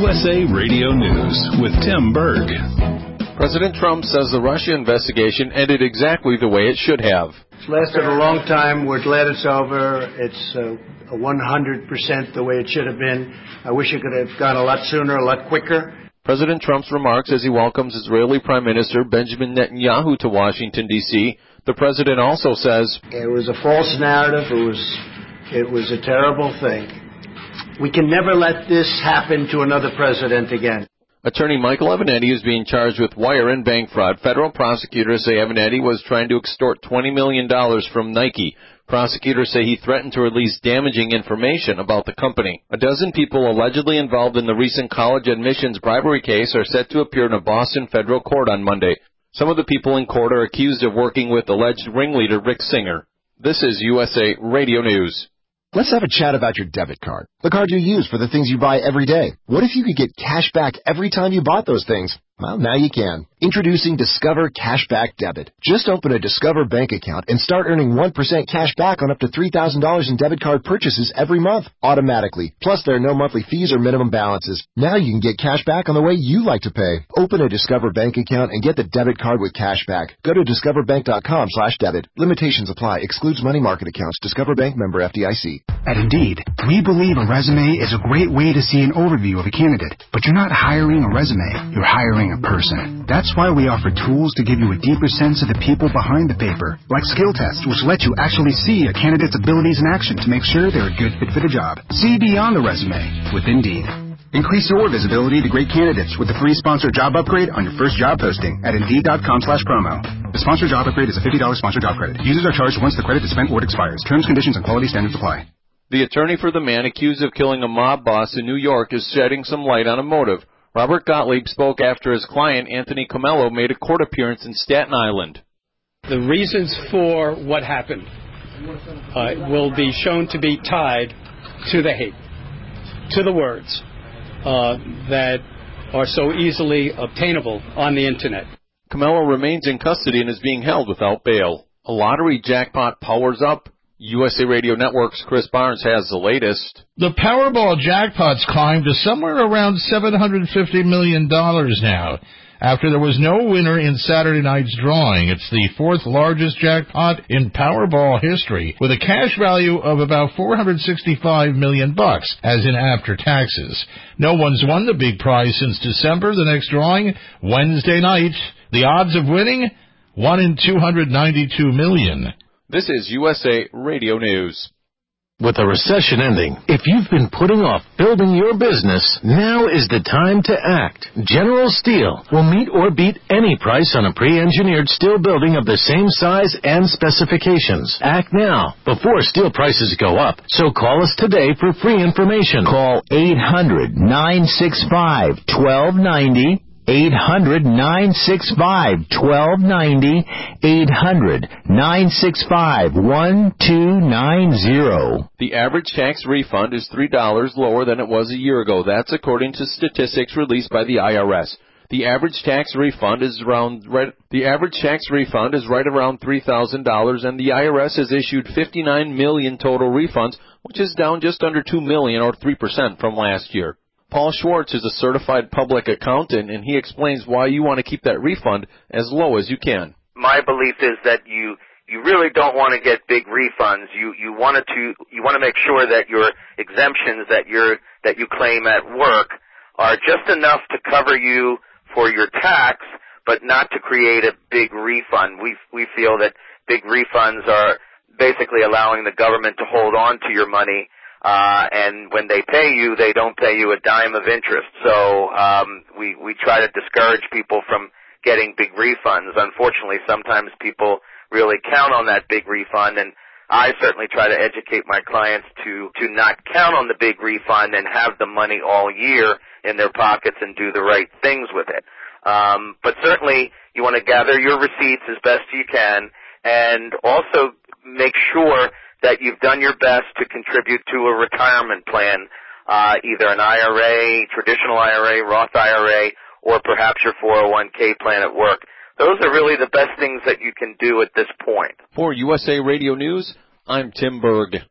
USA Radio News with Tim Berg. President Trump says the Russia investigation ended exactly the way it should have. It's lasted a long time. We're glad it's over. It's 100% the way it should have been. I wish it could have gone a lot sooner, a lot quicker. President Trump's remarks as he welcomes Israeli Prime Minister Benjamin Netanyahu to Washington, D.C. The president also says, it was a false narrative. It was a terrible thing. We can never let this happen to another president again. Attorney Michael Avenatti is being charged with wire and bank fraud. Federal prosecutors say Avenatti was trying to extort $20 million from Nike. Prosecutors say he threatened to release damaging information about the company. A dozen people allegedly involved in the recent college admissions bribery case are set to appear in a Boston federal court on Monday. Some of the people in court are accused of working with alleged ringleader Rick Singer. This is USA Radio News. Let's have a chat about your debit card, the card you use for the things you buy every day. What if you could get cash back every time you bought those things? Well, now you can. Introducing Discover Cashback Debit. Just open a Discover bank account and start earning 1% cash back on up to $3,000 in debit card purchases every month, automatically. Plus, there are no monthly fees or minimum balances. Now you can get cash back on the way you like to pay. Open a Discover bank account and get the debit card with cash back. Go to discoverbank.com/debit. Limitations apply. Excludes money market accounts. Discover Bank, member FDIC. At Indeed, we believe a resume is a great way to see an overview of a candidate. But you're not hiring a resume. You're hiring a person. That's why we offer tools to give you a deeper sense of the people behind the paper, like skill tests, which let you actually see a candidate's abilities in action to make sure they're a good fit for the job. See beyond the resume with Indeed. Increase your visibility to great candidates with the free sponsored job upgrade on your first job posting at Indeed.com/promo. The sponsored job upgrade is a $50 sponsored job credit. Users are charged once the credit is spent or it expires. Terms, conditions, and quality standards apply. The attorney for the man accused of killing a mob boss in New York is shedding some light on a motive. Robert Gottlieb spoke after his client, Anthony Comello, made a court appearance in Staten Island. The reasons for what happened will be shown to be tied to the hate, to the words that are so easily obtainable on the Internet. Comello remains in custody and is being held without bail. A lottery jackpot powers up. USA Radio Network's Chris Barnes has the latest. The Powerball jackpots climbed to somewhere around $750 million now, after there was no winner in Saturday night's drawing. It's the fourth largest jackpot in Powerball history, with a cash value of about $465 million, as in after taxes. No one's won the big prize since December. The next drawing, Wednesday night. The odds of winning, 1 in 292 million. This is USA Radio News. With the recession ending, if you've been putting off building your business, now is the time to act. General Steel will meet or beat any price on a pre-engineered steel building of the same size and specifications. Act now, before steel prices go up. So call us today for free information. Call 800-965-1290. 800-965-1290, 800-965-1290. The average tax refund is $3 lower than it was a year ago. That's according to statistics released by the IRS. The average tax refund is right around $3,000, and the IRS has issued 59 million total refunds, which is down just under 2 million or 3% from last year. Paul Schwartz is a certified public accountant, and he explains why you want to keep that refund as low as you can. My belief is that you really don't want to get big refunds. You want to make sure that your exemptions that you claim at work are just enough to cover you for your tax, but not to create a big refund. We feel that big refunds are basically allowing the government to hold on to your money. And when they pay you, they don't pay you a dime of interest. So we try to discourage people from getting big refunds. Unfortunately, sometimes people really count on that big refund, and I certainly try to educate my clients to not count on the big refund and have the money all year in their pockets and do the right things with it. But certainly you want to gather your receipts as best you can, and also make sure that you've done your best to contribute to a retirement plan, either an IRA, traditional IRA, Roth IRA, or perhaps your 401k plan at work. Those are really the best things that you can do at this point. For USA Radio News, I'm Tim Berg.